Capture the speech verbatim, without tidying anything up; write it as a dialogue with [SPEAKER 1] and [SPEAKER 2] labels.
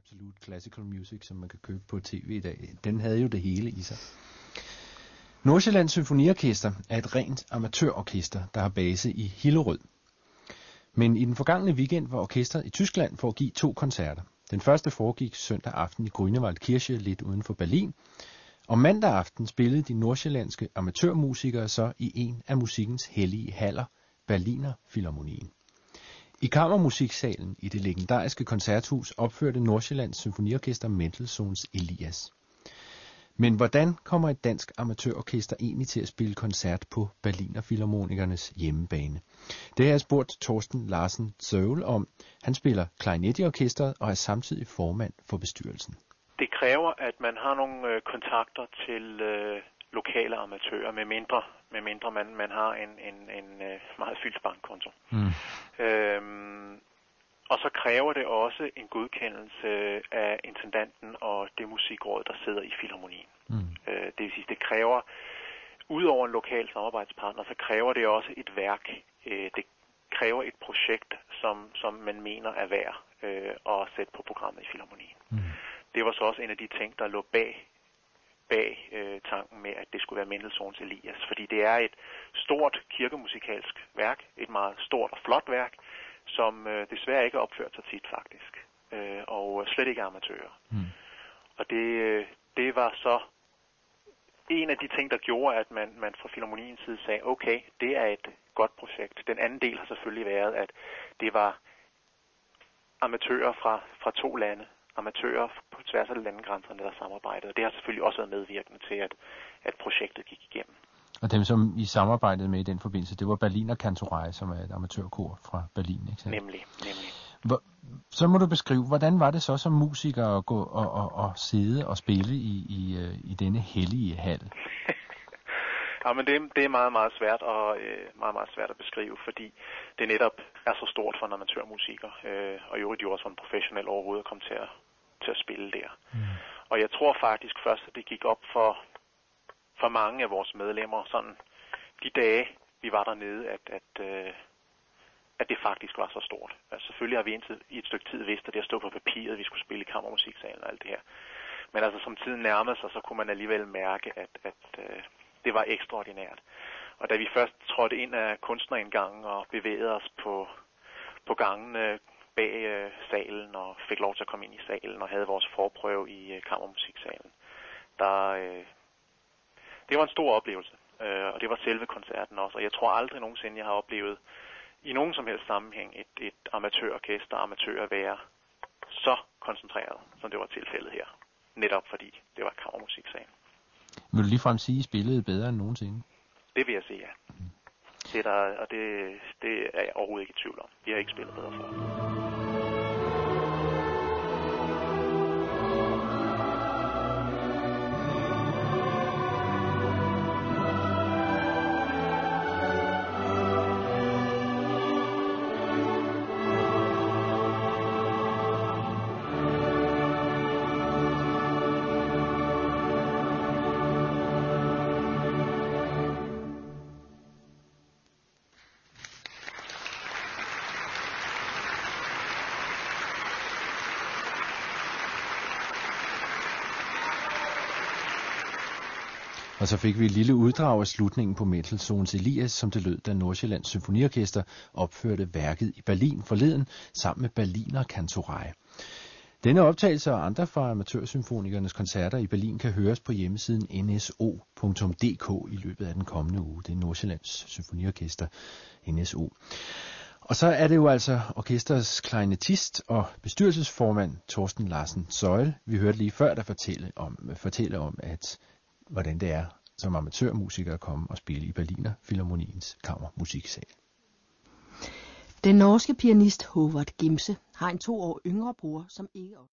[SPEAKER 1] Absolute Classical Music, som man kan købe på tv i dag, den havde jo det hele i sig. Nordsjællands Symfoniorkester er et rent amatørorkester, der har base i Hillerød. Men i den forgangne weekend var orkestret i Tyskland for at give to koncerter. Den første foregik søndag aften i Grünewald lidt uden for Berlin, og mandag aften spillede de nordsjællandske amatørmusikere så i en af musikkens hellige haller, Berliner Philharmonien. I Kammermusiksalen i det legendariske koncerthus opførte Nordsjællands Symfoniorkester Mendelssohns Elias. Men hvordan kommer et dansk amatørorkester egentlig til at spille koncert på Berliner Philharmonikernes hjemmebane? Det har jeg spurgt Torsten Larsen Zöll om. Han spiller klarinet i orkestret og er samtidig formand for bestyrelsen.
[SPEAKER 2] Det kræver, at man har nogle øh, kontakter til øh, lokale amatører, med mindre, med mindre man, man har en, en, en øh, meget fyldt bankkonto. Mm. Øhm, og så kræver det også en godkendelse af intendanten og det musikråd, der sidder i Philharmonien. Mm. Øh, det vil sige, det kræver, udover en lokal samarbejdspartner, så kræver det også et værk. Øh, det kræver et projekt, som, som man mener er værd øh, at sætte på programmet i Philharmonien. Mm. Det var så også en af de ting, der lå bag, bag øh, tanken med, at det skulle være Mendelssohns Elias. Fordi det er et stort kirkemusikalsk værk, et meget stort og flot værk, som øh, desværre ikke har opført sig tit faktisk, øh, og slet ikke amatører. Mm. Og det, øh, det var så en af de ting, der gjorde, at man, man fra Philharmoniens side sagde, okay, det er et godt projekt. Den anden del har selvfølgelig været, at det var amatører fra, fra to lande, amatører på tværs af landegrænserne, der samarbejdede. Og det har selvfølgelig også været medvirkende til, at, at projektet gik igennem.
[SPEAKER 1] Og dem, som I samarbejdede med i den forbindelse, det var Berliner Kantorei, som er et amatørkor fra Berlin, ikke sant?
[SPEAKER 2] Nemlig, nemlig.
[SPEAKER 1] Hvor, så må du beskrive, hvordan var det så som musiker at gå og, og, og sidde og spille i, i, i denne hellige hal?
[SPEAKER 2] Ja, men det, det er meget, meget svært og øh, meget, meget svært at beskrive, fordi det netop er så stort for en amatørmusiker, øh, og jo jo også for en professionel overhovedet at komme til at, til at spille der. Mm. Og jeg tror faktisk først, at det gik op for for mange af vores medlemmer, sådan de dage, vi var dernede, at, at, øh, at det faktisk var så stort. Altså, selvfølgelig har vi indtil, i et stykke tid vidst, at det stod på papiret, at vi skulle spille i Kammermusiksalen og alt det her. Men altså, som tiden nærmede sig, så kunne man alligevel mærke, at, at øh, det var ekstraordinært. Og da vi først trådte ind af kunstnerindgangen og bevægede os på, på gangene bag øh, salen og fik lov til at komme ind i salen og havde vores forprøve i øh, Kammermusiksalen, der øh, det var en stor oplevelse, øh, og det var selve koncerten også, og jeg tror aldrig nogensinde, jeg har oplevet i nogen som helst sammenhæng et, et amatørorkester, amatører være så koncentreret, som det var tilfældet her. Netop fordi det var kammermusiksalen.
[SPEAKER 1] Vil du ligefrem sige, at I spillede bedre end nogensinde?
[SPEAKER 2] Det vil jeg sige, ja. Mm. Det der, og det, det er jeg overhovedet ikke i tvivl om. Vi har ikke spillet bedre før.
[SPEAKER 1] Og så fik vi et lille uddrag af slutningen på Mendelssohns Elias, som det lød, da Nordsjællands Symfoniorkester opførte værket i Berlin forleden sammen med Berliner Kantorei. Denne optagelse og andre fra amatørsymfonikernes koncerter i Berlin kan høres på hjemmesiden n s o punktum d k i løbet af den kommende uge. Det er Nordsjællands Symfoniorkester, N S O. Og så er det jo altså orkestrets klarinetist og bestyrelsesformand Torsten Larsen Zöll, vi hørte lige før, der fortælle om, fortælle om at hvordan det er som amatørmusiker at komme og spille i Berliner Philharmoniens Kammermusiksal.
[SPEAKER 3] Den norske pianist Håvard Gimse har en to år yngre bror, som ikke